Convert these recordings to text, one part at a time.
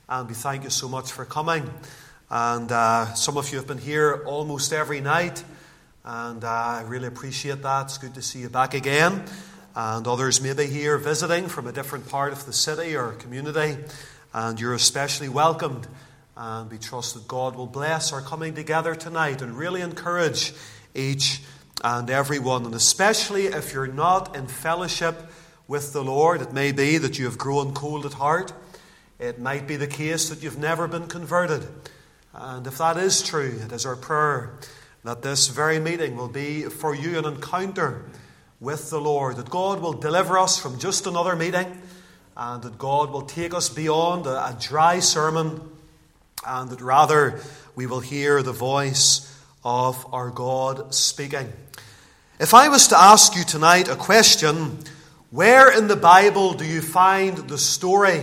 and we thank you so much for coming. And some of you have been here almost every night, and I really appreciate that. It's good to see you back again. And others may be here visiting from a different part of the city or community, and you're especially welcomed. And we trust that God will bless our coming together tonight and really encourage each and every one. And especially if you're not in fellowship with the Lord, it may be that you have grown cold at heart. It might be the case that you've never been converted. And if that is true, it is our prayer that this very meeting will be for you an encounter with the Lord, that God will deliver us from just another meeting, and that God will take us beyond a dry sermon, and that rather we will hear the voice of our God speaking. If I was to ask you tonight a question, where in the Bible do you find the story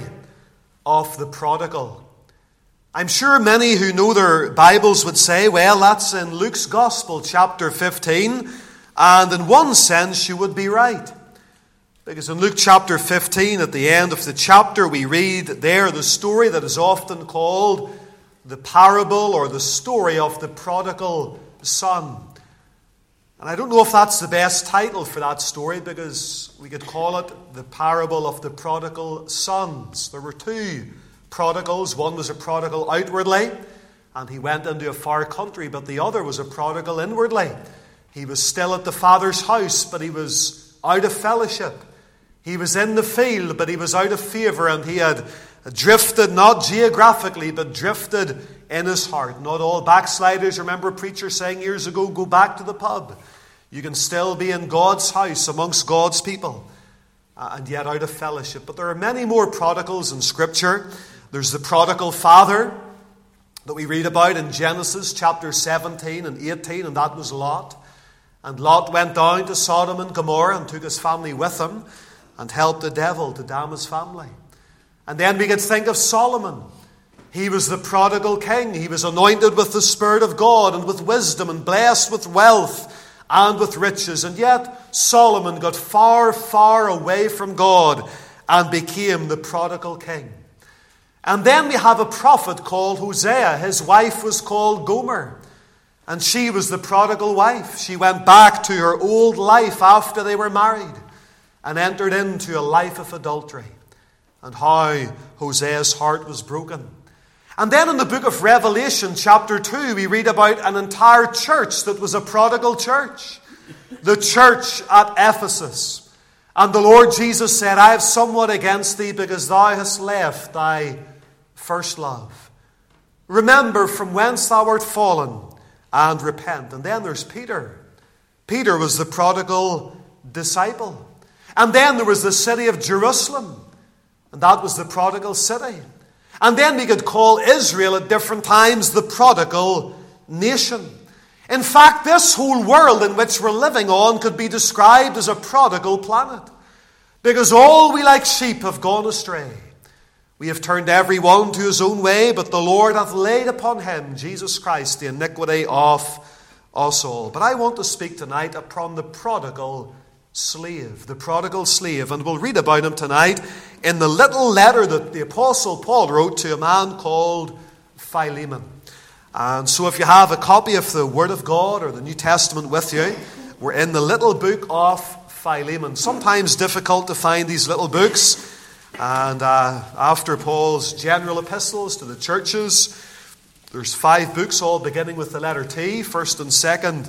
of the prodigal? I'm sure many who know their Bibles would say, well, that's in Luke's Gospel, chapter 15, and in one sense you would be right. Because in Luke chapter 15, at the end of the chapter, we read there the story that is often called the parable or the story of the prodigal son. And I don't know if that's the best title for that story, because we could call it the parable of the prodigal sons. There were two prodigals. One was a prodigal outwardly, and he went into a far country, but the other was a prodigal inwardly. He was still at the Father's house, but he was out of fellowship. He was in the field, but he was out of favour, and he had drifted, not geographically, but drifted in his heart. Not all backsliders, remember a preacher saying years ago, go back to the pub. You can still be in God's house amongst God's people, and yet out of fellowship. But there are many more prodigals in Scripture. There's the prodigal father that we read about in Genesis chapter 17 and 18, and that was Lot. And Lot went down to Sodom and Gomorrah and took his family with him and helped the devil to damn his family. And then we could think of Solomon. He was the prodigal king. He was anointed with the Spirit of God and with wisdom and blessed with wealth and with riches. And yet Solomon got far, far away from God and became the prodigal king. And then we have a prophet called Hosea. His wife was called Gomer. And she was the prodigal wife. She went back to her old life after they were married and entered into a life of adultery. And how Hosea's heart was broken. And then in the book of Revelation, chapter 2, we read about an entire church that was a prodigal church. The church at Ephesus. And the Lord Jesus said, I have somewhat against thee, because thou hast left thy first love. Remember from whence thou art fallen, and repent. And then there's Peter. Peter was the prodigal disciple. And then there was the city of Jerusalem. And that was the prodigal city. And then we could call Israel at different times the prodigal nation. In fact, this whole world in which we're living on could be described as a prodigal planet. Because all we like sheep have gone astray. We have turned every one to his own way, but the Lord hath laid upon him, Jesus Christ, the iniquity of us all. But I want to speak tonight upon the prodigal slave, and we'll read about him tonight in the little letter that the Apostle Paul wrote to a man called Philemon. And so if you have a copy of the Word of God or the New Testament with you, we're in the little book of Philemon. Sometimes difficult to find these little books, and after Paul's general epistles to the churches, there's 5 books all beginning with the letter T, 1st and 2nd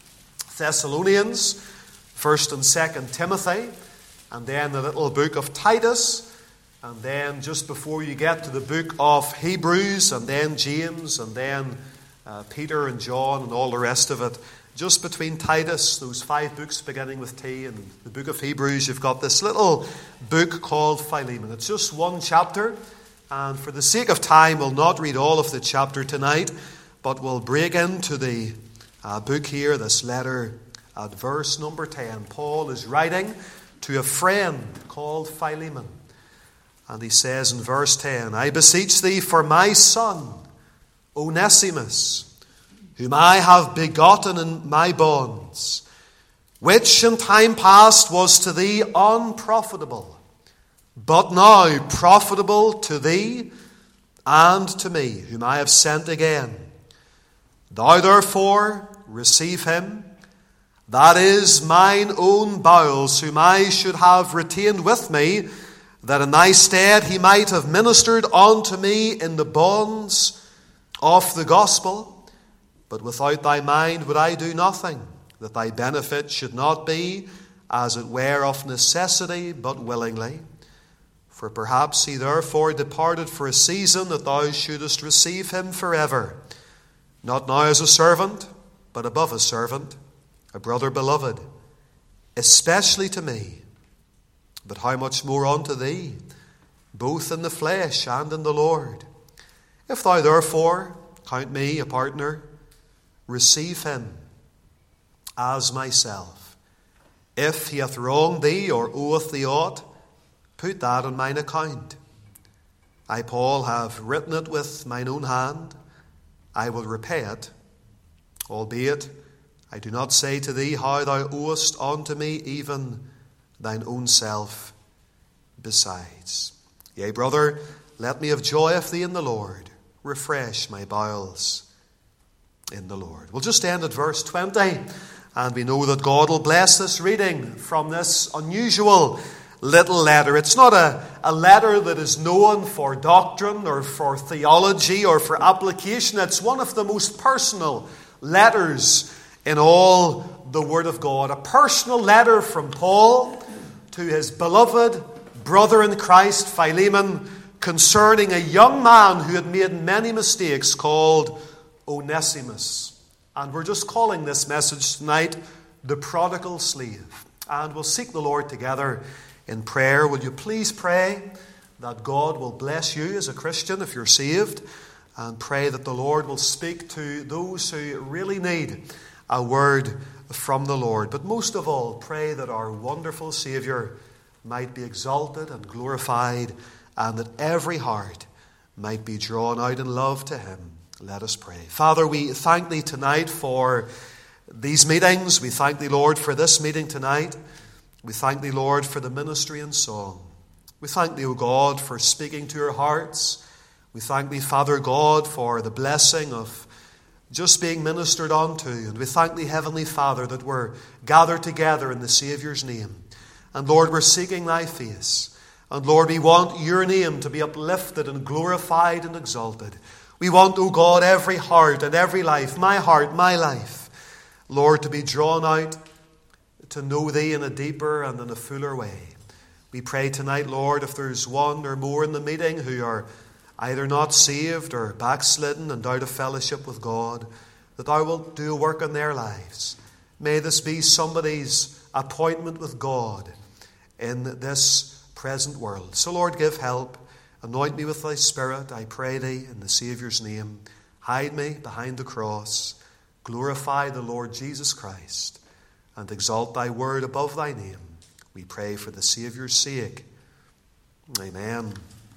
Thessalonians, 1st and 2nd Timothy, and then the little book of Titus, and then just before you get to the book of Hebrews, and then James, and then Peter and John and all the rest of it. Just between Titus, those 5 books beginning with T, and the book of Hebrews, you've got this little book called Philemon. It's just one chapter, and for the sake of time, we'll not read all of the chapter tonight, but we'll break into the book here, this letter, at verse number 10. Paul is writing to a friend called Philemon. And he says in verse 10, I beseech thee for my son, Onesimus, whom I have begotten in my bonds, which in time past was to thee unprofitable, but now profitable to thee and to me, whom I have sent again. Thou therefore receive him, that is mine own bowels, whom I should have retained with me, that in thy stead he might have ministered unto me in the bonds of the gospel. But without thy mind would I do nothing, that thy benefit should not be, as it were, of necessity, but willingly. For perhaps he therefore departed for a season, that thou shouldest receive him forever, not now as a servant, but above a servant, a brother beloved, especially to me, but how much more unto thee, both in the flesh and in the Lord. If thou therefore count me a partner, receive him as myself. If he hath wronged thee or oweth thee aught, put that on mine account. I, Paul, have written it with mine own hand. I will repay it, albeit I do not say to thee how thou owest unto me, even thine own self besides. Yea, brother, let me have joy of thee in the Lord. Refresh my bowels in the Lord. We'll just end at verse 20, and we know that God will bless this reading from this unusual little letter. It's not a letter that is known for doctrine or for theology or for application. It's one of the most personal letters in all the Word of God. A personal letter from Paul to his beloved brother in Christ, Philemon, concerning a young man who had made many mistakes called Onesimus. And we're just calling this message tonight, The Prodigal Slave. And we'll seek the Lord together in prayer. Will you please pray that God will bless you as a Christian if you're saved, and pray that the Lord will speak to those who really need a word from the Lord. But most of all, pray that our wonderful Saviour might be exalted and glorified, and that every heart might be drawn out in love to him. Let us pray. Father, we thank thee tonight for these meetings. We thank thee, Lord, for this meeting tonight. We thank thee, Lord, for the ministry and song. We thank thee, O God, for speaking to our hearts. We thank thee, Father God, for the blessing of just being ministered unto. And we thank thee, Heavenly Father, that we're gathered together in the Saviour's name. And Lord, we're seeking thy face. And Lord, we want your name to be uplifted and glorified and exalted. We want, O God, every heart and every life, my heart, my life, Lord, to be drawn out to know thee in a deeper and in a fuller way. We pray tonight, Lord, if there's one or more in the meeting who are either not saved or backslidden and out of fellowship with God, that thou wilt do a work in their lives. May this be somebody's appointment with God in this present world. So, Lord, give help. Anoint me with thy Spirit, I pray thee, in the Saviour's name. Hide me behind the cross. Glorify the Lord Jesus Christ, and exalt thy word above thy name. We pray for the Saviour's sake. Amen.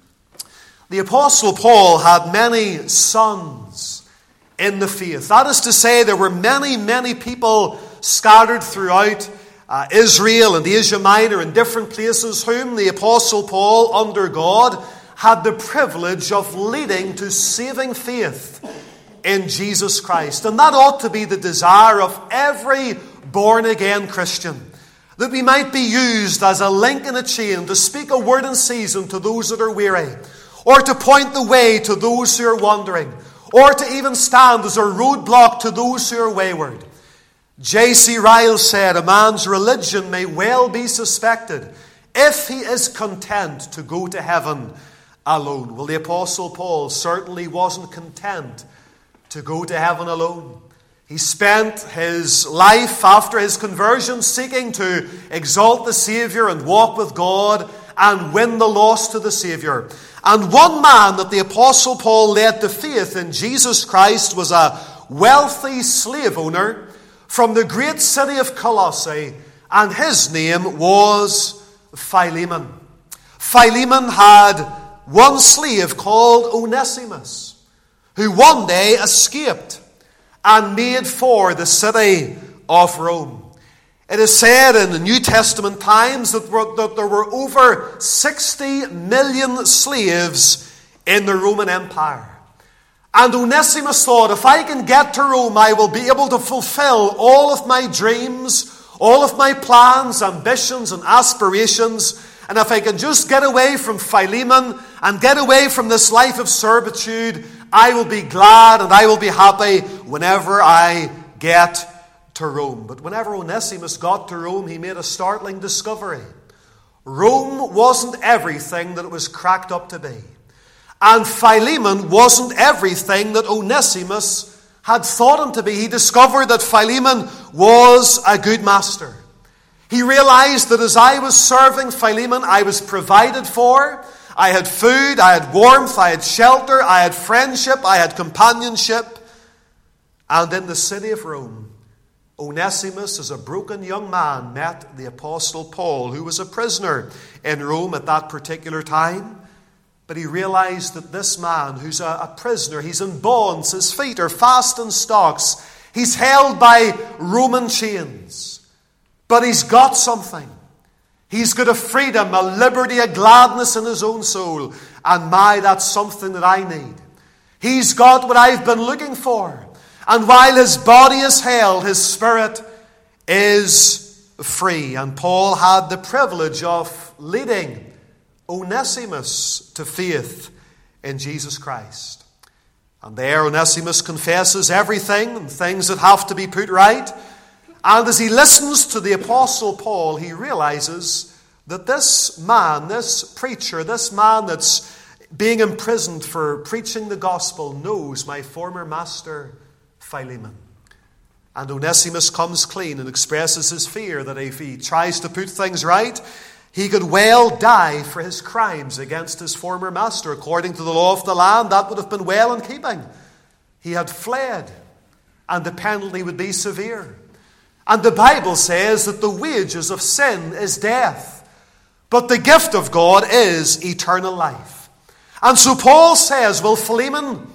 The Apostle Paul had many sons in the faith. That is to say, there were many, many people scattered throughout Israel and Asia Minor in different places whom the Apostle Paul, under God, had the privilege of leading to saving faith in Jesus Christ. And that ought to be the desire of every born-again Christian, that we might be used as a link in a chain to speak a word in season to those that are weary, or to point the way to those who are wandering, or to even stand as a roadblock to those who are wayward. J.C. Ryle said, a man's religion may well be suspected if he is content to go to heaven alone. Well, the Apostle Paul certainly wasn't content to go to heaven alone. He spent his life after his conversion seeking to exalt the Saviour and walk with God and win the lost to the Saviour. And one man that the Apostle Paul led to faith in Jesus Christ was a wealthy slave owner from the great city of Colossae, and his name was Philemon. Philemon had one slave called Onesimus, who one day escaped and made for the city of Rome. It is said in the New Testament times that there were over 60 million slaves in the Roman Empire. And Onesimus thought, if I can get to Rome, I will be able to fulfill all of my dreams, all of my plans, ambitions, and aspirations. And if I can just get away from Philemon and get away from this life of servitude, I will be glad and I will be happy whenever I get to Rome. But whenever Onesimus got to Rome, he made a startling discovery. Rome wasn't everything that it was cracked up to be. And Philemon wasn't everything that Onesimus had thought him to be. He discovered that Philemon was a good master. He realized that as I was serving Philemon, I was provided for. I had food, I had warmth, I had shelter, I had friendship, I had companionship. And in the city of Rome, Onesimus, as a broken young man, met the Apostle Paul, who was a prisoner in Rome at that particular time. But he realized that this man, who's a prisoner, he's in bonds, his feet are fast in stocks, he's held by Roman chains. But he's got something. He's got a freedom, a liberty, a gladness in his own soul. And that's something that I need. He's got what I've been looking for. And while his body is held, his spirit is free. And Paul had the privilege of leading Onesimus to faith in Jesus Christ. And there Onesimus confesses everything and things that have to be put right. And as he listens to the Apostle Paul, he realizes that this man, this preacher, this man that's being imprisoned for preaching the gospel knows my former master Philemon. And Onesimus comes clean and expresses his fear that if he tries to put things right, he could well die for his crimes against his former master. According to the law of the land, that would have been well in keeping. He had fled, and the penalty would be severe. And the Bible says that the wages of sin is death, but the gift of God is eternal life. And so Paul says, well, Philemon,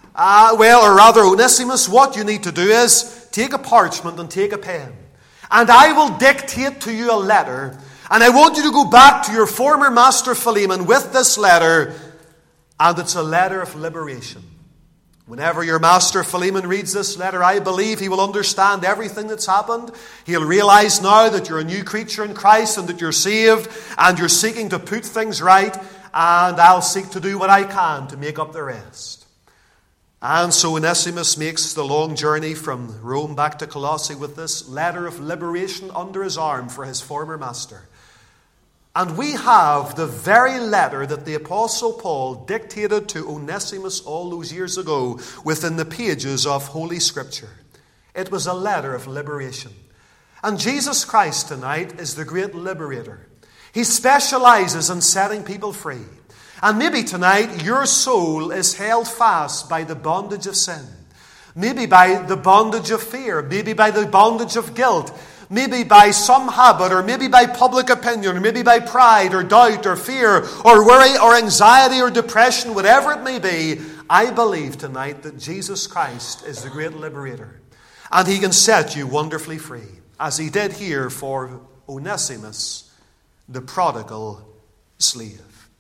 Onesimus, what you need to do is take a parchment and take a pen, and I will dictate to you a letter. And I want you to go back to your former master Philemon with this letter, and it's a letter of liberation. Whenever your master Philemon reads this letter, I believe he will understand everything that's happened. He'll realize now that you're a new creature in Christ and that you're saved and you're seeking to put things right, and I'll seek to do what I can to make up the rest. And so Onesimus makes the long journey from Rome back to Colossae with this letter of liberation under his arm for his former master. And we have the very letter that the Apostle Paul dictated to Onesimus all those years ago within the pages of Holy Scripture. It was a letter of liberation. And Jesus Christ tonight is the great liberator. He specializes in setting people free. And maybe tonight your soul is held fast by the bondage of sin. Maybe by the bondage of fear. Maybe by the bondage of guilt. Maybe by some habit, or maybe by public opinion, or maybe by pride, or doubt, or fear, or worry, or anxiety, or depression, whatever it may be. I believe tonight that Jesus Christ is the great liberator. And he can set you wonderfully free, as he did here for Onesimus, the prodigal slave.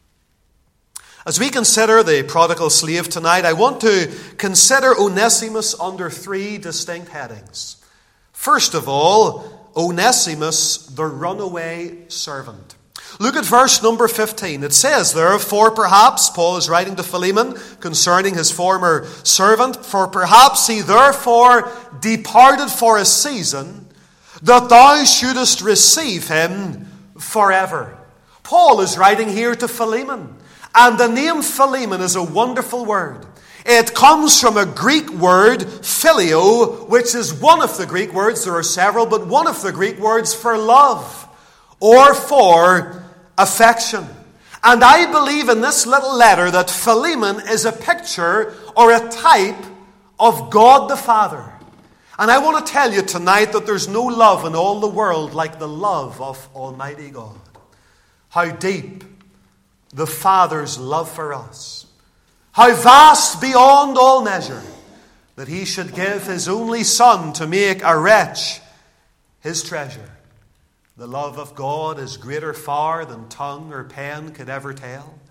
As we consider the prodigal slave tonight, I want to consider Onesimus under three distinct headings. First of all, Onesimus, the runaway servant. Look at verse number 15. It says there, for perhaps, Paul is writing to Philemon concerning his former servant, for perhaps he therefore departed for a season, that thou shouldest receive him forever. Paul is writing here to Philemon, and the name Philemon is a wonderful word. It comes from a Greek word, phileo, which is one of the Greek words, there are several, but one of the Greek words for love or for affection. And I believe in this little letter that Philemon is a picture or a type of God the Father. And I want to tell you tonight that there's no love in all the world like the love of Almighty God. How deep the Father's love for us. How vast beyond all measure that he should give his only Son to make a wretch his treasure. The love of God is greater far than tongue or pen could ever tell.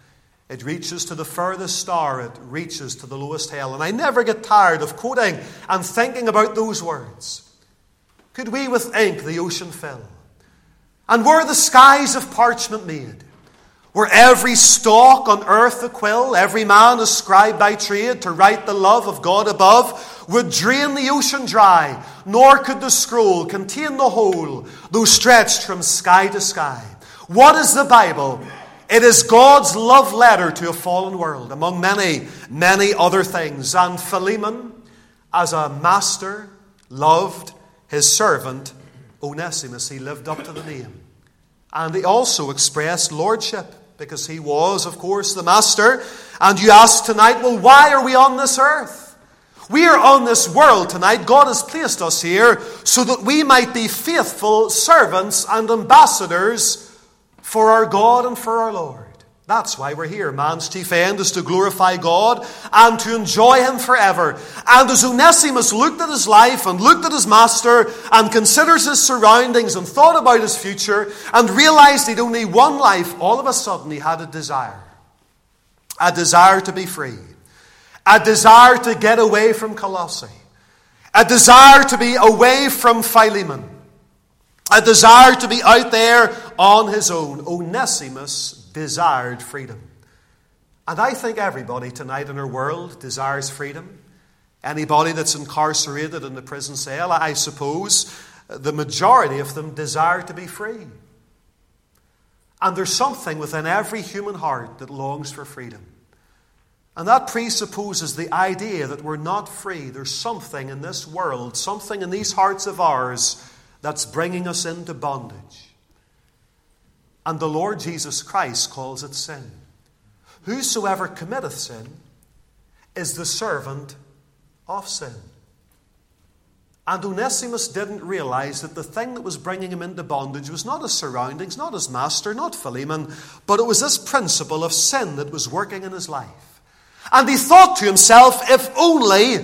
It reaches to the furthest star. It reaches to the lowest hell. And I never get tired of quoting and thinking about those words. Could we with ink the ocean fill? And were the skies of parchment made? Were every stalk on earth a quill, every man a scribe by trade to write the love of God above, would drain the ocean dry, nor could the scroll contain the whole, though stretched from sky to sky. What is the Bible? It is God's love letter to a fallen world, among many, many other things. And Philemon, as a master, loved his servant Onesimus. He lived up to the name. And he also expressed lordship, because he was, of course, the master. And you ask tonight, well, why are we on this earth? We are on this world tonight. God has placed us here so that we might be faithful servants and ambassadors for our God and for our Lord. That's why we're here. Man's chief end is to glorify God and to enjoy Him forever. And as Onesimus looked at his life and looked at his master and considers his surroundings and thought about his future and realized he'd only one life, all of a sudden he had a desire. A desire to be free. A desire to get away from Colossae. A desire to be away from Philemon. A desire to be out there on his own. Onesimus desired freedom. And I think everybody tonight in our world desires freedom. Anybody that's incarcerated in the prison cell, I suppose the majority of them desire to be free. And there's something within every human heart that longs for freedom. And that presupposes the idea that we're not free. There's something in this world, something in these hearts of ours that's bringing us into bondage. And the Lord Jesus Christ calls it sin. Whosoever committeth sin is the servant of sin. And Onesimus didn't realize that the thing that was bringing him into bondage was not his surroundings, not his master, not Philemon, but it was this principle of sin that was working in his life. And he thought to himself, if only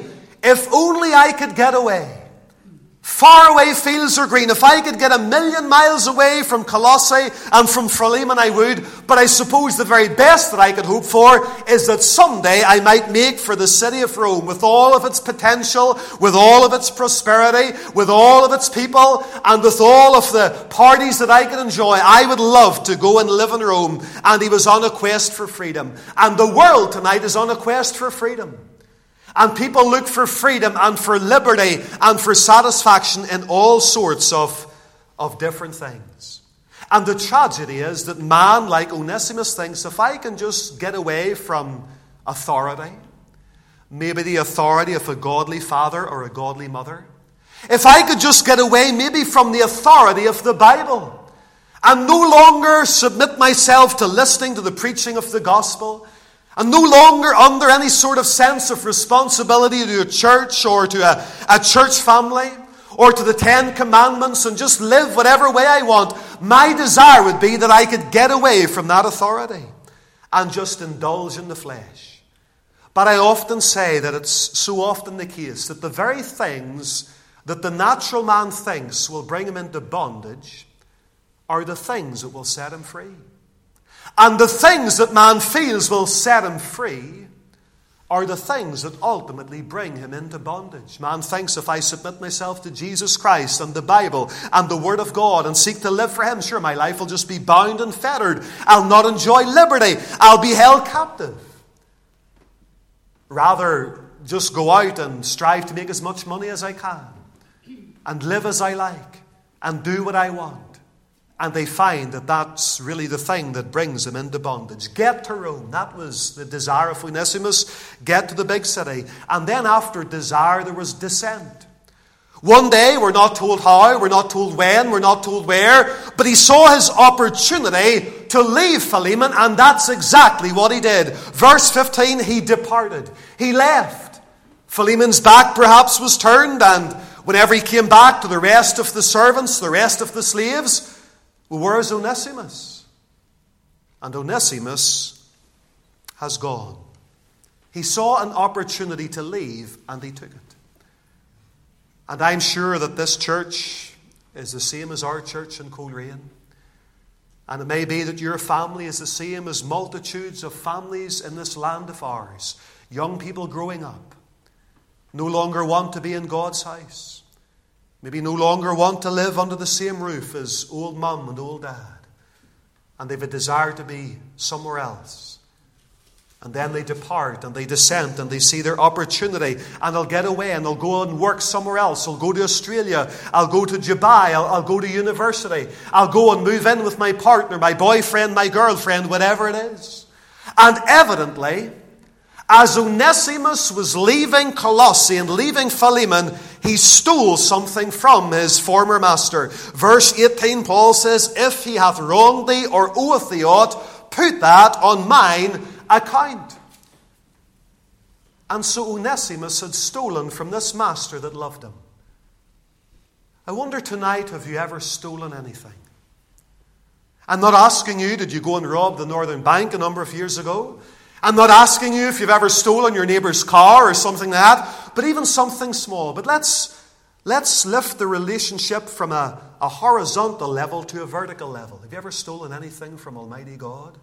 I could get away. Far away fields are green. If I could get 1,000,000 miles away from Colossae and from Philemon, I would. But I suppose the very best that I could hope for is that someday I might make for the city of Rome, with all of its potential, with all of its prosperity, with all of its people, and with all of the parties that I could enjoy. I would love to go and live in Rome. And he was on a quest for freedom. And the world tonight is on a quest for freedom. And people look for freedom and for liberty and for satisfaction in all sorts of different things. And the tragedy is that man, like Onesimus, thinks, if I can just get away from authority, maybe the authority of a godly father or a godly mother, if I could just get away maybe from the authority of the Bible and no longer submit myself to listening to the preaching of the gospel, and no longer under any sort of sense of responsibility to a church or to a church family or to the 10 Commandments, and just live whatever way I want, my desire would be that I could get away from that authority and just indulge in the flesh. But I often say that it's so often the case that the very things that the natural man thinks will bring him into bondage are the things that will set him free. And the things that man feels will set him free are the things that ultimately bring him into bondage. Man thinks, if I submit myself to Jesus Christ and the Bible and the Word of God and seek to live for Him, sure, my life will just be bound and fettered. I'll not enjoy liberty. I'll be held captive. Rather, just go out and strive to make as much money as I can and live as I like and do what I want. And they find that that's really the thing that brings them into bondage. Get to Rome. That was the desire of Onesimus. Get to the big city. And then after desire, there was descent. One day, we're not told how, we're not told when, we're not told where, but he saw his opportunity to leave Philemon, and that's exactly what he did. Verse 15, he departed. He left. Philemon's back perhaps was turned, and whenever he came back to the rest of the servants, the rest of the slaves, well, where is Onesimus? And Onesimus has gone. He saw an opportunity to leave, and he took it. And I'm sure that this church is the same as our church in Coleraine. And it may be that your family is the same as multitudes of families in this land of ours. Young people growing up, no longer want to be in God's house. Maybe no longer want to live under the same roof as old mum and old dad. And they've a desire to be somewhere else. And then they depart and they dissent and they see their opportunity and they'll get away and they'll go and work somewhere else. I'll go to Australia. I'll go to Dubai. I'll go to university. I'll go and move in with my partner, my boyfriend, my girlfriend, whatever it is. And evidently, as Onesimus was leaving Colossae and leaving Philemon, he stole something from his former master. Verse 18, Paul says, "If he hath wronged thee or oweth thee aught, put that on mine account." And so Onesimus had stolen from this master that loved him. I wonder tonight, have you ever stolen anything? I'm not asking you, did you go and rob the Northern Bank a number of years ago? I'm not asking you if you've ever stolen your neighbour's car or something like that, but even something small. But let's lift the relationship from a horizontal level to a vertical level. Have you ever stolen anything from Almighty God?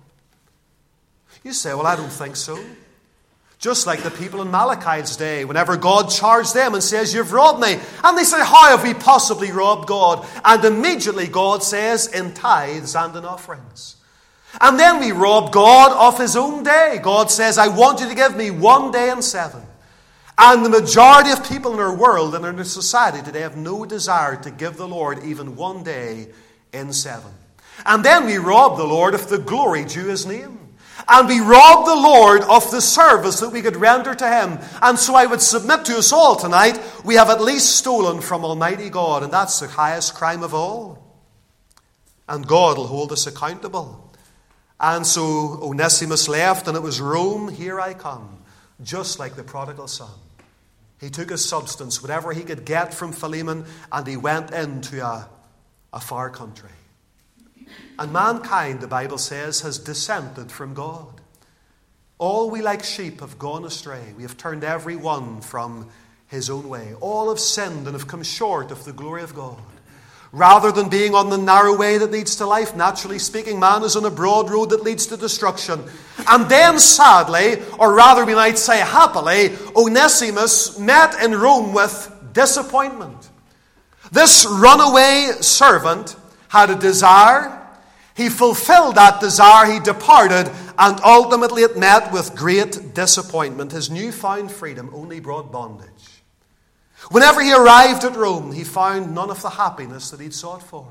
You say, well, I don't think so. Just like the people in Malachi's day, whenever God charged them and says, "You've robbed me." And they say, "How have we possibly robbed God?" And immediately God says, "In tithes and in offerings." And then we rob God of His own day. God says, "I want you to give me 1 day in 7. And the majority of people in our world and in our society today have no desire to give the Lord even 1 day in 7. And then we rob the Lord of the glory due His name. And we rob the Lord of the service that we could render to Him. And so I would submit to us all tonight, we have at least stolen from Almighty God. And that's the highest crime of all. And God will hold us accountable. And so Onesimus left, and it was Rome, here I come. Just like the prodigal son. He took his substance, whatever he could get from Philemon, and he went into a far country. And mankind, the Bible says, has dissented from God. All we like sheep have gone astray. We have turned every one from his own way. All have sinned and have come short of the glory of God. Rather than being on the narrow way that leads to life, naturally speaking, man is on a broad road that leads to destruction. And then sadly, or rather we might say happily, Onesimus met in Rome with disappointment. This runaway servant had a desire. He fulfilled that desire, he departed, and ultimately it met with great disappointment. His newfound freedom only brought bondage. Whenever he arrived at Rome, he found none of the happiness that he'd sought for.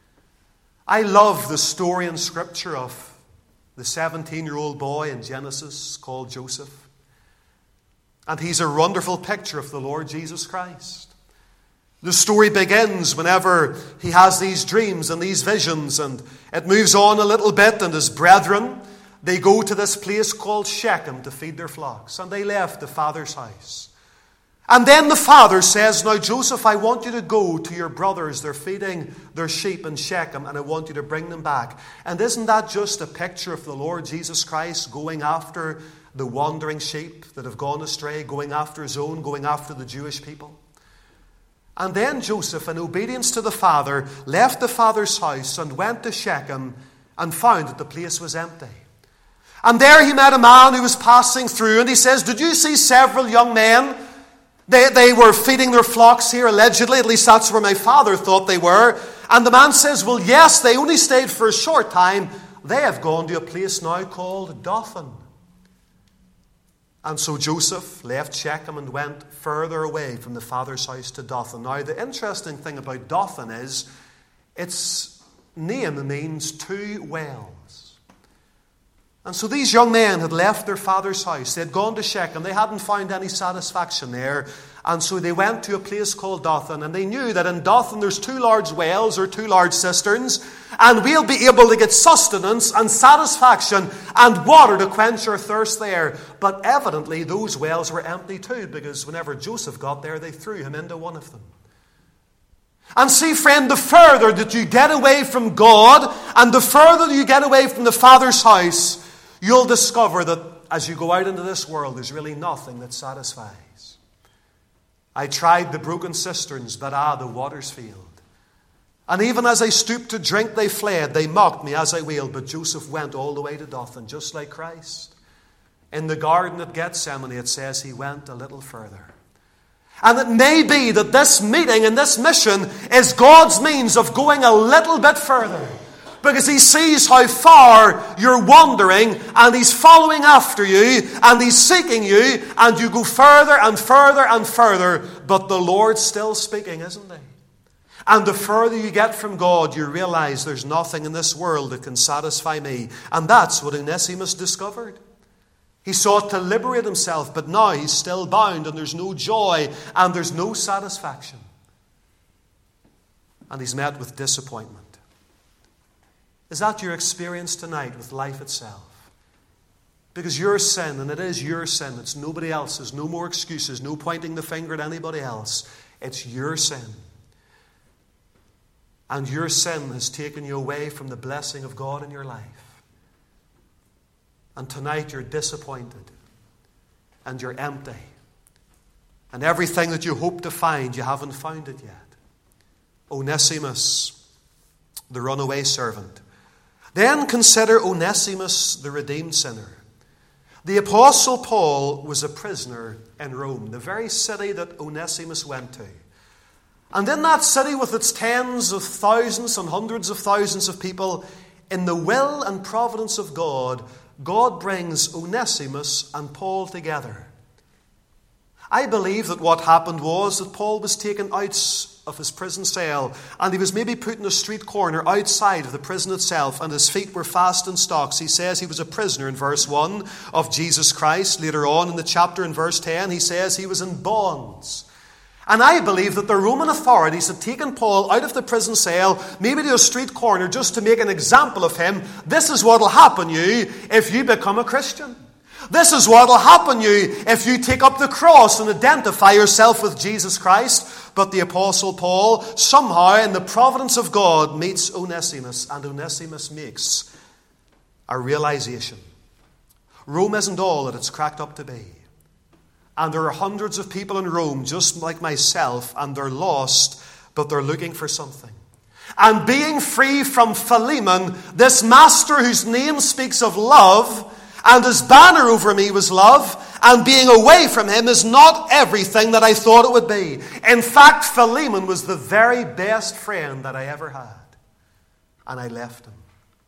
I love the story in Scripture of the 17-year-old boy in Genesis called Joseph. And he's a wonderful picture of the Lord Jesus Christ. The story begins whenever he has these dreams and these visions, and it moves on a little bit, and his brethren, they go to this place called Shechem to feed their flocks, and they left the father's house. And then the father says, "Now Joseph, I want you to go to your brothers. They're feeding their sheep in Shechem, and I want you to bring them back." And isn't that just a picture of the Lord Jesus Christ going after the wandering sheep that have gone astray, going after his own, going after the Jewish people? And then Joseph, in obedience to the father, left the father's house and went to Shechem and found that the place was empty. And there he met a man who was passing through, and he says, "Did you see several young men? They were feeding their flocks here, allegedly. At least that's where my father thought they were." And the man says, "Well, yes, they only stayed for a short time. They have gone to a place now called Dothan." And so Joseph left Shechem and went further away from the father's house to Dothan. Now, the interesting thing about Dothan is its name means 2 wells. And so these young men had left their father's house. They had gone to Shechem. They hadn't found any satisfaction there. And so they went to a place called Dothan. And they knew that in Dothan there's 2 large wells or 2 large cisterns. And we'll be able to get sustenance and satisfaction and water to quench our thirst there. But evidently those wells were empty too, because whenever Joseph got there, they threw him into one of them. And see, friend, the further that you get away from God and the further you get away from the Father's house, you'll discover that as you go out into this world, there's really nothing that satisfies. I tried the broken cisterns, but the waters failed. And even as I stooped to drink, they fled. They mocked me as I wailed. But Joseph went all the way to Dothan, just like Christ. In the garden at Gethsemane, it says he went a little further. And it may be that this meeting and this mission is God's means of going a little bit further. Because he sees how far you're wandering, and he's following after you, and he's seeking you, and you go further and further and further. But the Lord's still speaking, isn't he? And the further you get from God, you realize there's nothing in this world that can satisfy me. And that's what Onesimus discovered. He sought to liberate himself, but now he's still bound, and there's no joy, and there's no satisfaction. And he's met with disappointment. Is that your experience tonight with life itself? Because your sin, and it is your sin, it's nobody else's, no more excuses, no pointing the finger at anybody else. It's your sin. And your sin has taken you away from the blessing of God in your life. And tonight you're disappointed. And you're empty. And everything that you hope to find, you haven't found it yet. Onesimus, the runaway servant. Then consider Onesimus, the redeemed sinner. The Apostle Paul was a prisoner in Rome, the very city that Onesimus went to. And in that city, with its tens of thousands and hundreds of thousands of people, in the will and providence of God, God brings Onesimus and Paul together. I believe that what happened was that Paul was taken out of his prison cell, and he was maybe put in a street corner outside of the prison itself, and his feet were fast in stocks. He says he was a prisoner in verse 1 of Jesus Christ. Later on in the chapter in verse 10, he says he was in bonds. And I believe that the Roman authorities had taken Paul out of the prison cell, maybe to a street corner, just to make an example of him. This is what will happen you if you become a Christian. This is what will happen you if you take up the cross and identify yourself with Jesus Christ. But the Apostle Paul, somehow in the providence of God, meets Onesimus, and Onesimus makes a realization. Rome isn't all that it's cracked up to be. And there are hundreds of people in Rome, just like myself, and they're lost, but they're looking for something. And being free from Philemon, this master whose name speaks of love, and his banner over me was love, and being away from him is not everything that I thought it would be. In fact, Philemon was the very best friend that I ever had. And I left him.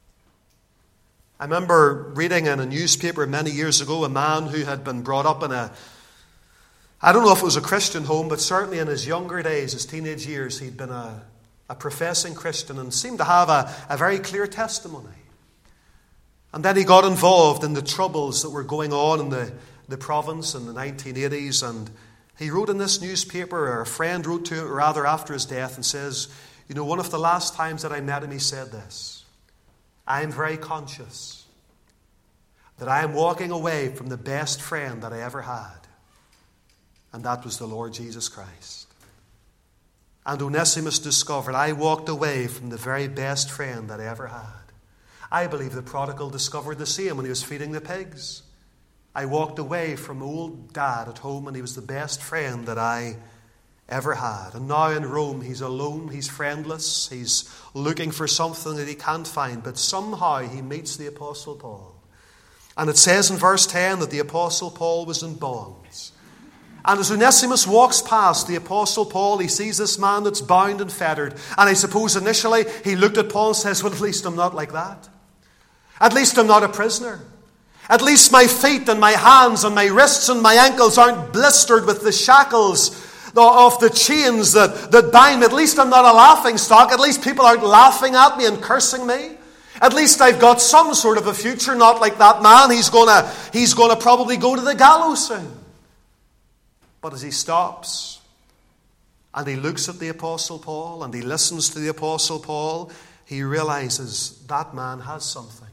I remember reading in a newspaper many years ago a man who had been brought up in I don't know if it was a Christian home, but certainly in his younger days, his teenage years, he'd been a professing Christian and seemed to have a very clear testimony. And then he got involved in the troubles that were going on in the province in the 1980s. And he wrote in this newspaper, or a friend wrote to him rather after his death, and says, you know, one of the last times that I met him, he said this: I am very conscious that I am walking away from the best friend that I ever had. And that was the Lord Jesus Christ. And Onesimus discovered, I walked away from the very best friend that I ever had. I believe the prodigal discovered the same when he was feeding the pigs. I walked away from old dad at home, and he was the best friend that I ever had. And now in Rome, he's alone, he's friendless, he's looking for something that he can't find. But somehow he meets the Apostle Paul. And it says in verse 10 that the Apostle Paul was in bonds. And as Onesimus walks past the Apostle Paul, he sees this man that's bound and fettered. And I suppose initially he looked at Paul and says, well, at least I'm not like that. At least I'm not a prisoner. At least my feet and my hands and my wrists and my ankles aren't blistered with the shackles of the chains that bind me. At least I'm not a laughing stock. At least people aren't laughing at me and cursing me. At least I've got some sort of a future, not like that man. He's gonna probably go to the gallows soon. But as he stops and he looks at the Apostle Paul and he listens to the Apostle Paul, he realizes that man has something.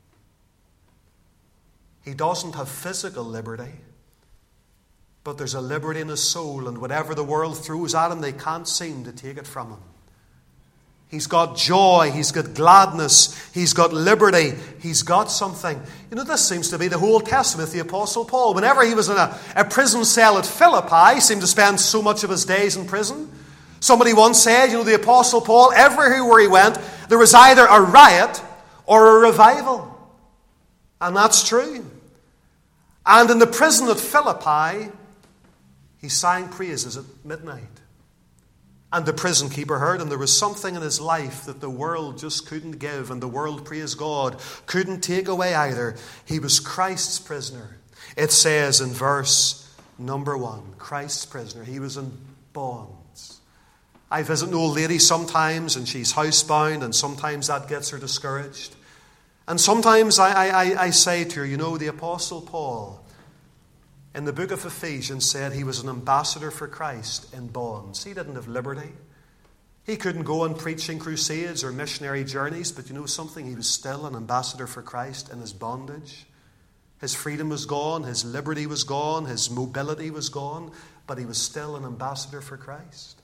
He doesn't have physical liberty, but there's a liberty in his soul, and whatever the world throws at him, they can't seem to take it from him. He's got joy, he's got gladness, he's got liberty, he's got something. You know, this seems to be the whole testament of the Apostle Paul. Whenever he was in a prison cell at Philippi, he seemed to spend so much of his days in prison. Somebody once said, the Apostle Paul, everywhere he went, there was either a riot or a revival. And that's true. And in the prison at Philippi, he sang praises at midnight. And the prison keeper heard him. There was something in his life that the world just couldn't give, and the world, praise God, couldn't take away either. He was Christ's prisoner. It says in verse number 1, Christ's prisoner. He was in bonds. I visit an old lady sometimes, and she's housebound, and sometimes that gets her discouraged. And sometimes I say to her, the Apostle Paul, in the book of Ephesians, said he was an ambassador for Christ in bonds. He didn't have liberty. He couldn't go on preaching crusades or missionary journeys, but something? He was still an ambassador for Christ in his bondage. His freedom was gone, his liberty was gone, his mobility was gone, but he was still an ambassador for Christ.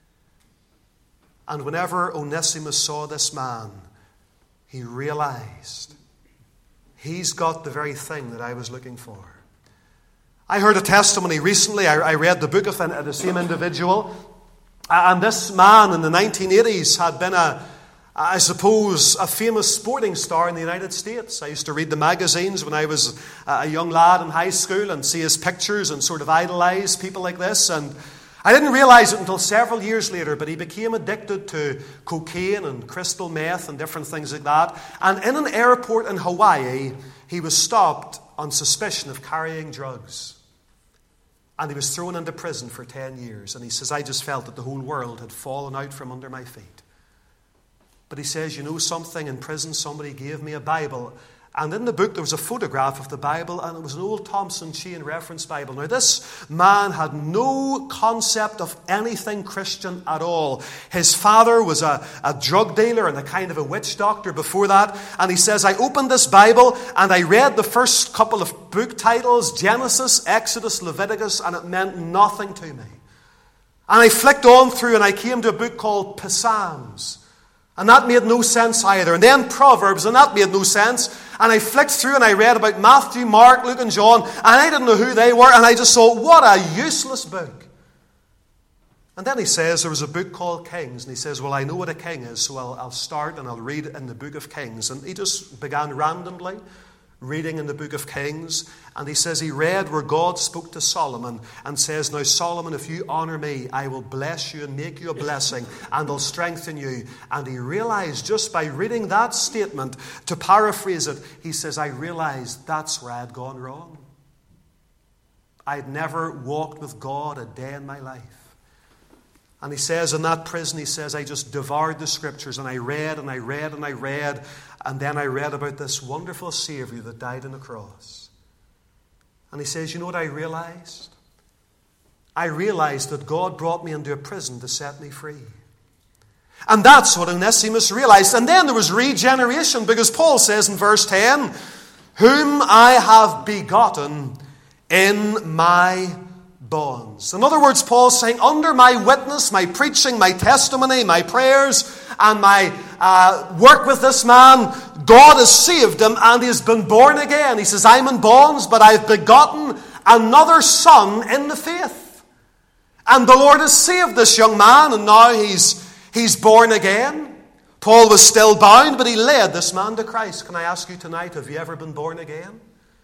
And whenever Onesimus saw this man, he realized he's got the very thing that I was looking for. I heard a testimony recently. I read the book of the same individual. And this man in the 1980s had been a famous sporting star in the United States. I used to read the magazines when I was a young lad in high school and see his pictures and sort of idolize people like this. And I didn't realize it until several years later, but he became addicted to cocaine and crystal meth and different things like that. And in an airport in Hawaii, he was stopped on suspicion of carrying drugs. And he was thrown into prison for 10 years. And he says, I just felt that the whole world had fallen out from under my feet. But he says, something? In prison, somebody gave me a Bible. And in the book, there was a photograph of the Bible, and it was an old Thompson Chain Reference Bible. Now, this man had no concept of anything Christian at all. His father was a drug dealer and a kind of a witch doctor before that. And he says, I opened this Bible, and I read the first couple of book titles, Genesis, Exodus, Leviticus, and it meant nothing to me. And I flicked on through, and I came to a book called Psalms. And that made no sense either. And then Proverbs, and that made no sense. And I flicked through and I read about Matthew, Mark, Luke, and John, and I didn't know who they were, and I just thought, what a useless book. And then he says there was a book called Kings, and he says, well, I know what a king is, so I'll start and I'll read in the book of Kings. And he just began randomly reading in the book of Kings, and he says he read where God spoke to Solomon and says, now Solomon, if you honor me, I will bless you and make you a blessing, and I'll strengthen you. And he realized just by reading that statement, to paraphrase it, he says, I realized that's where I had gone wrong. I'd never walked with God a day in my life. And he says in that prison, he says, I just devoured the scriptures, and I read and I read and I read. And then I read about this wonderful Savior that died on the cross. And he says, you know what I realized? I realized that God brought me into a prison to set me free. And that's what Onesimus realized. And then there was regeneration, because Paul says in verse 10, whom I have begotten in my bonds. In other words, Paul's saying, under my witness, my preaching, my testimony, my prayers, and my work with this man, God has saved him and he has been born again. He says, I'm in bonds, but I've begotten another son in the faith. And the Lord has saved this young man, and now he's born again. Paul was still bound, but he led this man to Christ. Can I ask you tonight, have you ever been born again?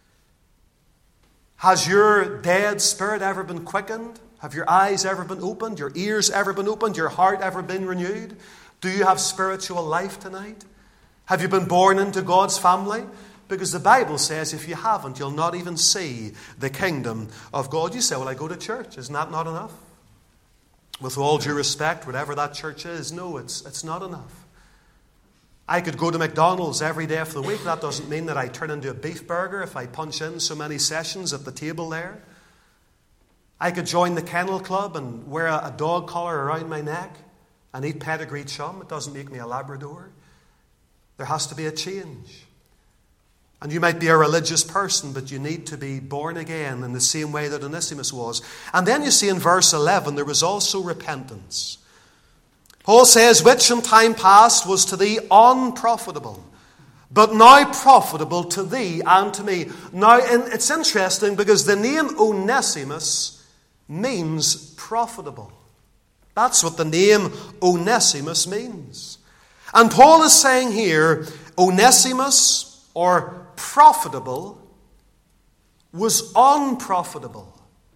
Has your dead spirit ever been quickened? Have your eyes ever been opened? Your ears ever been opened? Your heart ever been renewed? Do you have spiritual life tonight? Have you been born into God's family? Because the Bible says if you haven't, you'll not even see the kingdom of God. You say, well, I go to church. Isn't that not enough? With all due respect, whatever that church is, no, it's not enough. I could go to McDonald's every day of the week. That doesn't mean that I turn into a beef burger if I punch in so many sessions at the table there. I could join the kennel club and wear a dog collar around my neck and eat pedigree chum. It doesn't make me a Labrador. There has to be a change. And you might be a religious person, but you need to be born again in the same way that Onesimus was. And then you see in verse 11, there was also repentance. Paul says, which in time past was to thee unprofitable, but now profitable to thee and to me. Now, it's interesting because the name Onesimus means profitable. That's what the name Onesimus means. And Paul is saying here, Onesimus, or profitable, was unprofitable.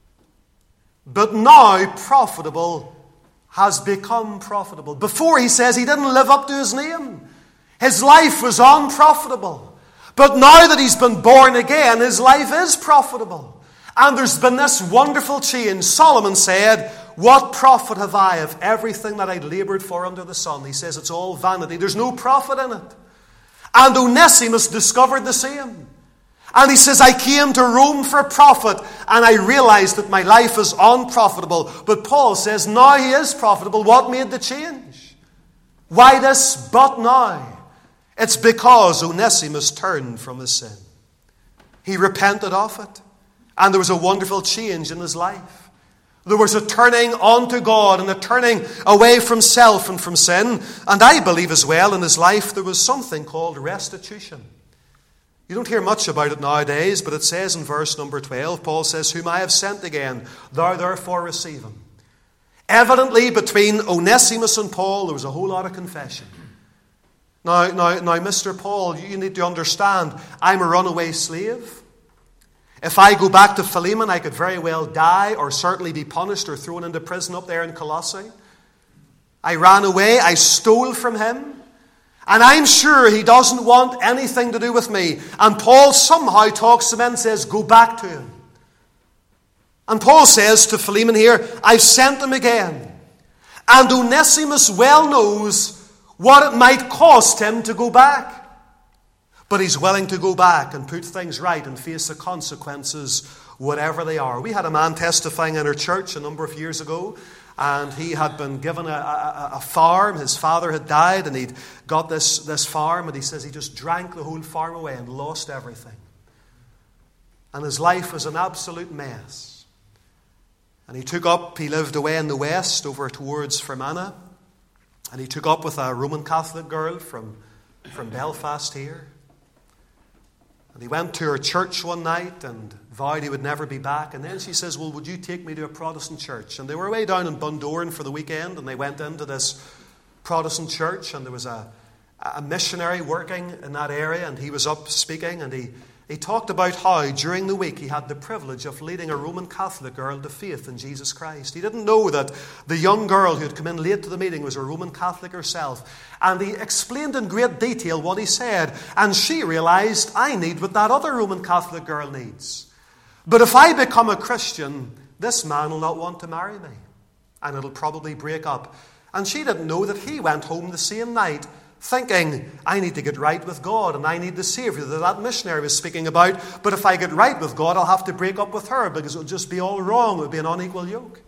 But now profitable has become profitable. Before, he says, he didn't live up to his name. His life was unprofitable. But now that he's been born again, his life is profitable. And there's been this wonderful change. Solomon said, what profit have I of everything that I'd laboured for under the sun? He says it's all vanity. There's no profit in it. And Onesimus discovered the same. And he says, I came to Rome for profit, and I realized that my life is unprofitable. But Paul says, now he is profitable. What made the change? Why this but now? It's because Onesimus turned from his sin. He repented of it, and there was a wonderful change in his life. There was a turning unto God and a turning away from self and from sin. And I believe as well in his life there was something called restitution. You don't hear much about it nowadays, but it says in verse number 12, Paul says, whom I have sent again, thou therefore receive him. Evidently, between Onesimus and Paul, there was a whole lot of confession. Now, Mr. Paul, you need to understand, I'm a runaway slave. If I go back to Philemon, I could very well die or certainly be punished or thrown into prison up there in Colossae. I ran away, I stole from him. And I'm sure he doesn't want anything to do with me. And Paul somehow talks him in and says, go back to him. And Paul says to Philemon here, I've sent him again. And Onesimus well knows what it might cost him to go back. But he's willing to go back and put things right and face the consequences, whatever they are. We had a man testifying in our church a number of years ago. And he had been given a farm. His father had died, and he'd got this farm. And he says he just drank the whole farm away and lost everything. And his life was an absolute mess. And he lived away in the west, over towards Fermanagh. And he took up with a Roman Catholic girl from Belfast here. And he went to her church one night and vowed he would never be back. And then she says, well, would you take me to a Protestant church? And they were way down in Bundoran for the weekend, and they went into this Protestant church, and there was a missionary working in that area, and he was up speaking, and he talked about how during the week he had the privilege of leading a Roman Catholic girl to faith in Jesus Christ. He didn't know that the young girl who had come in late to the meeting was a Roman Catholic herself. And he explained in great detail what he said. And she realized, I need what that other Roman Catholic girl needs. But if I become a Christian, this man will not want to marry me. And it'll probably break up. And she didn't know that he went home the same night thinking, I need to get right with God and I need the Savior that missionary was speaking about. But if I get right with God, I'll have to break up with her because it'll just be all wrong. It'll be an unequal yoke.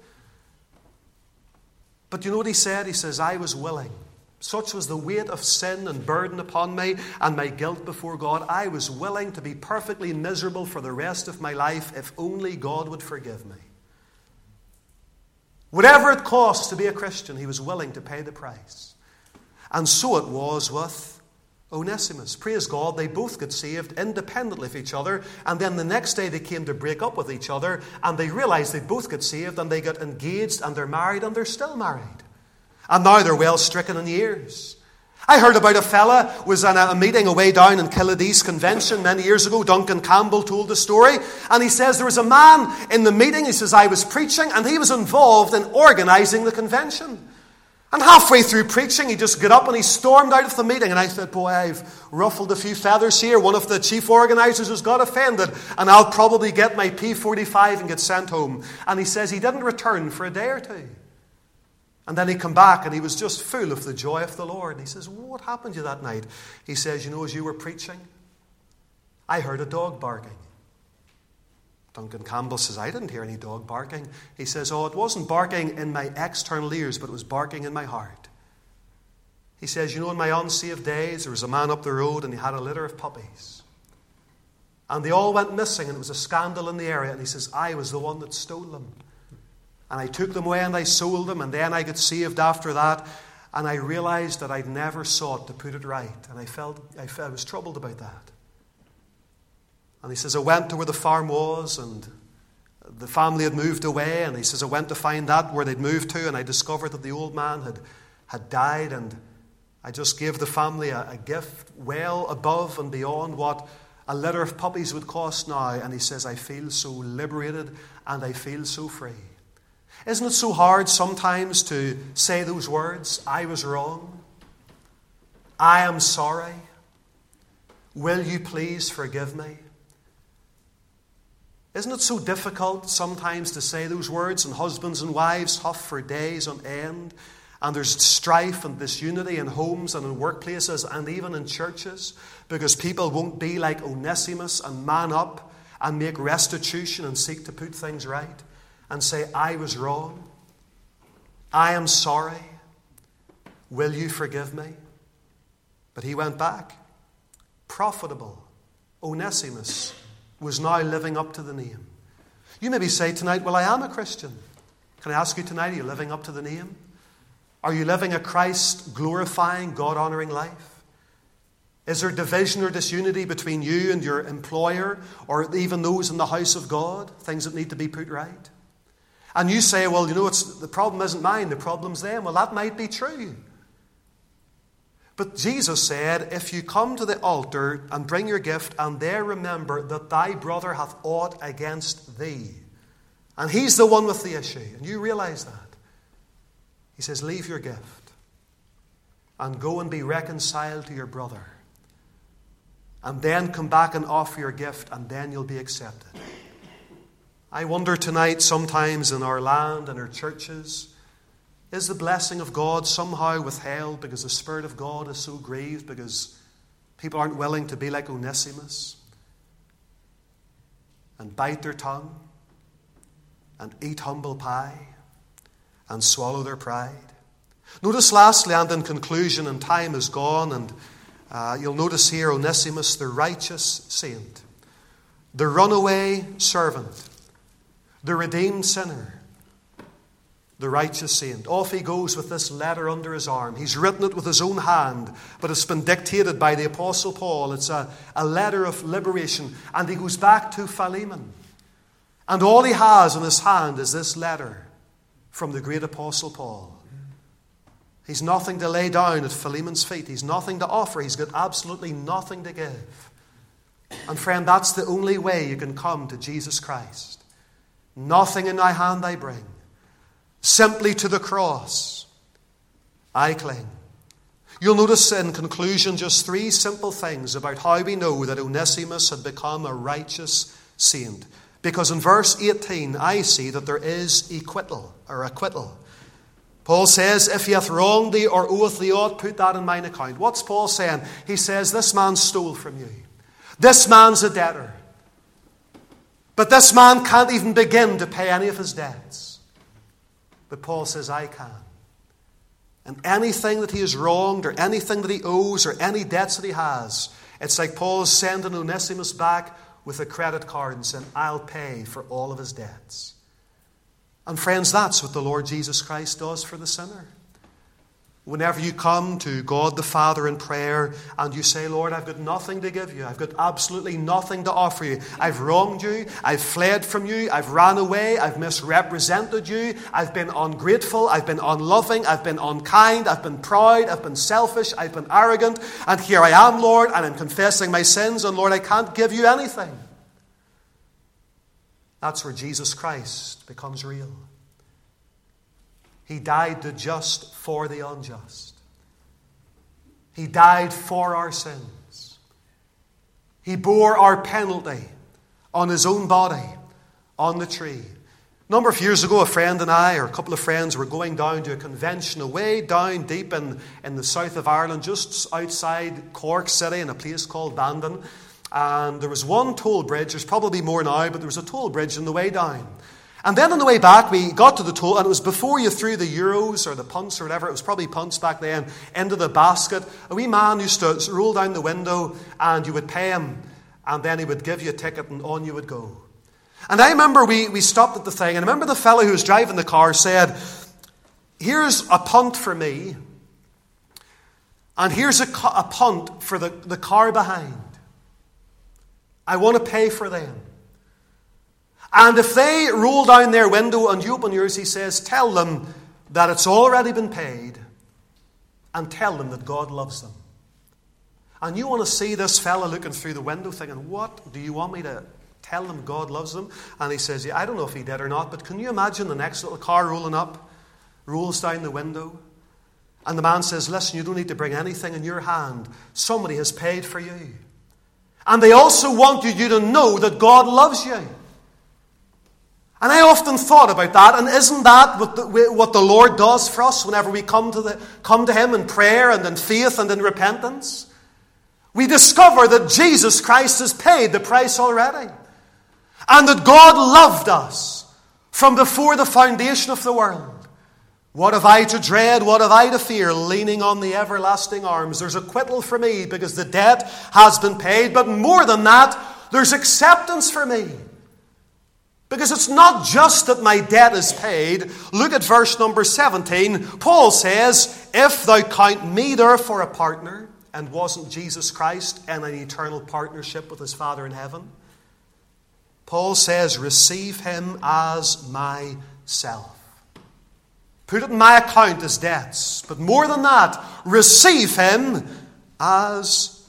But you know what he said? He says, I was willing. Such was the weight of sin and burden upon me and my guilt before God. I was willing to be perfectly miserable for the rest of my life if only God would forgive me. Whatever it cost to be a Christian, he was willing to pay the price. And so it was with Onesimus. Praise God, they both got saved independently of each other. And then the next day they came to break up with each other. And they realized they both got saved and they got engaged and they're married and they're still married. And now they're well stricken in years. I heard about a fella who was in a meeting away down in Killidees Convention many years ago. Duncan Campbell told the story. And he says there was a man in the meeting. He says, I was preaching and he was involved in organizing the convention. And halfway through preaching, he just got up and he stormed out of the meeting. And I said, boy, I've ruffled a few feathers here. One of the chief organizers has got offended. And I'll probably get my P45 and get sent home. And he says he didn't return for a day or two. And then he come back and he was just full of the joy of the Lord. And he says, what happened to you that night? He says, you know, as you were preaching, I heard a dog barking. Duncan Campbell says, I didn't hear any dog barking. He says, it wasn't barking in my external ears, but it was barking in my heart. He says, you know, in my unsaved days, there was a man up the road and he had a litter of puppies. And they all went missing and it was a scandal in the area. And he says, I was the one that stole them. And I took them away and I sold them. And then I got saved after that. And I realized that I'd never sought to put it right. And I was troubled about that. And he says, I went to where the farm was and The family had moved away, and he says, I went to find out where they'd moved to, and I discovered that the old man had died, and I just gave the family a gift well above and beyond what a litter of puppies would cost now. And he says, I feel so liberated and I feel so free. Isn't it so hard sometimes to say those words? I was wrong. I am sorry. Will you please forgive me? Isn't it so difficult sometimes to say those words, and husbands and wives huff for days on end, and there's strife and disunity in homes and in workplaces and even in churches because people won't be like Onesimus and man up and make restitution and seek to put things right and say, I was wrong. I am sorry. Will you forgive me? But he went back. Profitable Onesimus was now living up to the name. You maybe say tonight, well, I am a Christian. Can I ask you tonight, are you living up to the name? Are you living a Christ-glorifying, God-honoring life? Is there division or disunity between you and your employer or even those in the house of God? Things that need to be put right? And you say, well, the problem isn't mine, the problem's them. Well, that might be true. But Jesus said, if you come to the altar and bring your gift, and there remember that thy brother hath aught against thee. And he's the one with the issue. And you realize that. He says, leave your gift and go and be reconciled to your brother. And then come back and offer your gift, and then you'll be accepted. I wonder tonight, sometimes in our land and our churches, is the blessing of God somehow withheld because the Spirit of God is so grieved because people aren't willing to be like Onesimus and bite their tongue and eat humble pie and swallow their pride? Notice lastly, and in conclusion, and time is gone, and you'll notice here Onesimus, the righteous saint, the runaway servant, the redeemed sinner, the righteous saint. Off he goes with this letter under his arm. He's written it with his own hand, but it's been dictated by the Apostle Paul. It's a letter of liberation. And he goes back to Philemon. And all he has in his hand is this letter from the great Apostle Paul. He's nothing to lay down at Philemon's feet. He's nothing to offer. He's got absolutely nothing to give. And friend, that's the only way you can come to Jesus Christ. Nothing in thy hand I bring. Simply to the cross I cling. You'll notice in conclusion just three simple things about how we know that Onesimus had become a righteous saint. Because in verse 18 I see that there is acquittal. Paul says, if he hath wronged thee or oweth thee aught, put that in mine account. What's Paul saying? He says, this man stole from you. This man's a debtor. But this man can't even begin to pay any of his debts. But Paul says, I can. And anything that he has wronged, or anything that he owes, or any debts that he has, it's like Paul is sending Onesimus back with a credit card and saying, I'll pay for all of his debts. And friends, that's what the Lord Jesus Christ does for the sinner. Whenever you come to God the Father in prayer and you say, Lord, I've got nothing to give you. I've got absolutely nothing to offer you. I've wronged you. I've fled from you. I've ran away. I've misrepresented you. I've been ungrateful. I've been unloving. I've been unkind. I've been proud. I've been selfish. I've been arrogant. And here I am, Lord, and I'm confessing my sins. And Lord, I can't give you anything. That's where Jesus Christ becomes real. He died the just for the unjust. He died for our sins. He bore our penalty on his own body on the tree. A number of years ago, a friend and I, or a couple of friends, were going down to a convention away down deep in the south of Ireland, just outside Cork City in a place called Bandon. And there was one toll bridge. There's probably more now, but there was a toll bridge on the way down. And then on the way back, we got to the toll, and it was before you threw the euros or the punts or whatever. It was probably punts back then into the basket. A wee man used to roll down the window, and you would pay him, and then he would give you a ticket, and on you would go. And I remember we stopped at the thing, and I remember the fellow who was driving the car said, here's a punt for me, and here's a punt for the car behind. I want to pay for them. And if they roll down their window and you open yours, he says, tell them that it's already been paid and tell them that God loves them. And you want to see this fella looking through the window thinking, what, do you want me to tell them God loves them? And he says, yeah, I don't know if he did or not, but can you imagine the next little car rolling up, rolls down the window, and the man says, listen, you don't need to bring anything in your hand. Somebody has paid for you. And they also want you to know that God loves you. And I often thought about that, and isn't that what the Lord does for us whenever we come to Him in prayer and in faith and in repentance? We discover that Jesus Christ has paid the price already. And that God loved us from before the foundation of the world. What have I to dread? What have I to fear? Leaning on the everlasting arms. There's acquittal for me because the debt has been paid. But more than that, there's acceptance for me. Because it's not just that my debt is paid. Look at verse number 17. Paul says, if thou count me therefore a partner, and wasn't Jesus Christ in an eternal partnership with his Father in heaven? Paul says, receive him as myself. Put it in my account as debts. But more than that, receive him as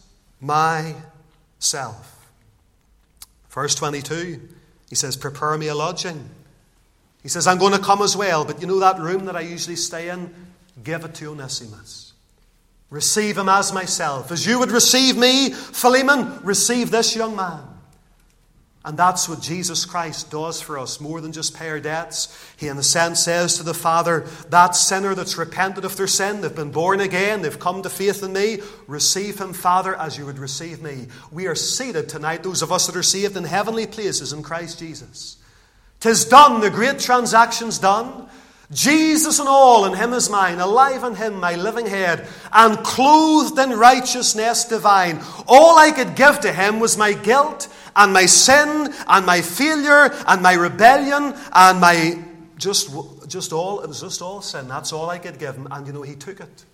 myself. Verse 22. He says, prepare me a lodging. He says, I'm going to come as well, but you know that room that I usually stay in? Give it to Onesimus. Receive him as myself. As you would receive me, Philemon, receive this young man. And that's what Jesus Christ does for us, more than just pay our debts. He, in a sense, says to the Father, that sinner that's repented of their sin, they've been born again, they've come to faith in me, receive him, Father, as you would receive me. We are seated tonight, those of us that are saved, in heavenly places in Christ Jesus. 'Tis done, the great transaction's done. Jesus and all in him is mine, alive in him my living head, and clothed in righteousness divine. All I could give to him was my guilt, and my sin, and my failure, and my rebellion, and my it was just all sin. That's all I could give him. And you know, he took it.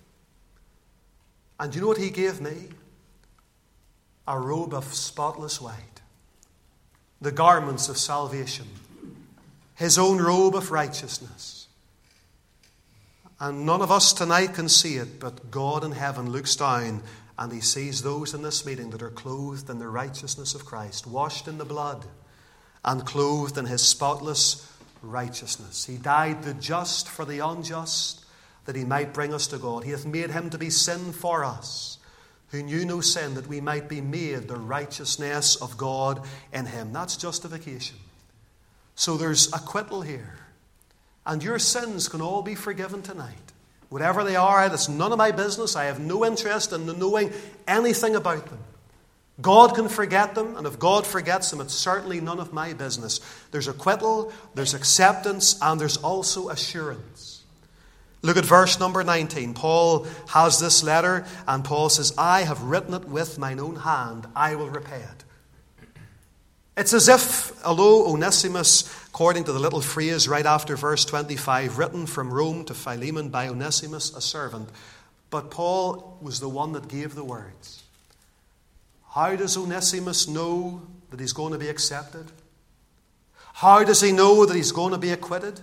And you know what he gave me? A robe of spotless white. The garments of salvation. His own robe of righteousness. And none of us tonight can see it, but God in heaven looks down and he sees those in this meeting that are clothed in the righteousness of Christ, washed in the blood, and clothed in his spotless righteousness. He died the just for the unjust, that he might bring us to God. He hath made him to be sin for us, who knew no sin, that we might be made the righteousness of God in him. That's justification. So there's acquittal here. And your sins can all be forgiven tonight. Whatever they are, it's none of my business. I have no interest in knowing anything about them. God can forget them, and if God forgets them, it's certainly none of my business. There's acquittal, there's acceptance, and there's also assurance. Look at verse number 19. Paul has this letter, and Paul says, I have written it with mine own hand. I will repay it. It's as if, although Onesimus, according to the little phrase right after verse 25, written from Rome to Philemon by Onesimus, a servant, but Paul was the one that gave the words. How does Onesimus know that he's going to be accepted? How does he know that he's going to be acquitted?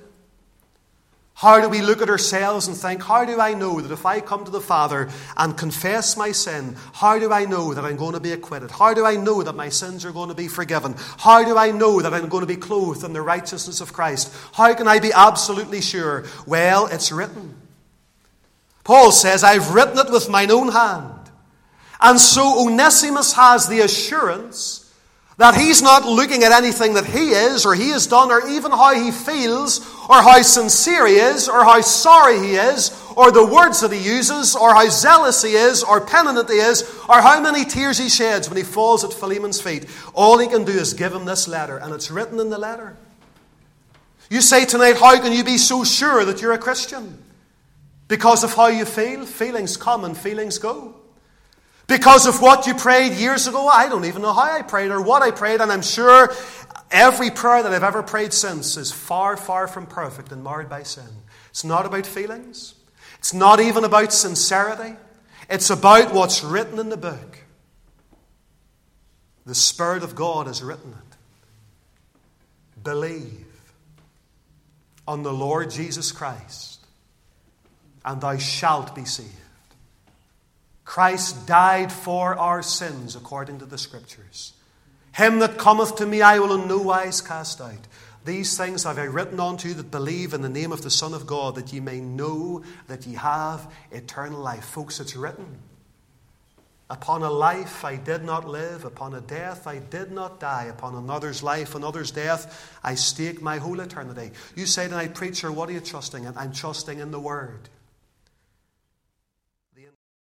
How do we look at ourselves and think, how do I know that if I come to the Father and confess my sin, how do I know that I'm going to be acquitted? How do I know that my sins are going to be forgiven? How do I know that I'm going to be clothed in the righteousness of Christ? How can I be absolutely sure? Well, it's written. Paul says, I've written it with mine own hand. And so Onesimus has the assurance that he's not looking at anything that he is or he has done or even how he feels or how sincere he is or how sorry he is or the words that he uses or how zealous he is or penitent he is or how many tears he sheds when he falls at Philemon's feet. All he can do is give him this letter, and it's written in the letter. You say tonight, how can you be so sure that you're a Christian? Because of how you feel? Feelings come and feelings go. Because of what you prayed years ago? I don't even know how I prayed or what I prayed, and I'm sure every prayer that I've ever prayed since is far, far from perfect and marred by sin. It's not about feelings. It's not even about sincerity. It's about what's written in the book. The Spirit of God has written it. believe on the Lord Jesus Christ, and thou shalt be saved. Christ died for our sins according to the Scriptures. Him that cometh to me I will in no wise cast out. These things have I written unto you that believe in the name of the Son of God, that ye may know that ye have eternal life. Folks, it's written. Upon a life I did not live, upon a death I did not die, upon another's life, another's death, I stake my whole eternity. You say tonight, preacher, what are you trusting in? I'm trusting in the Word.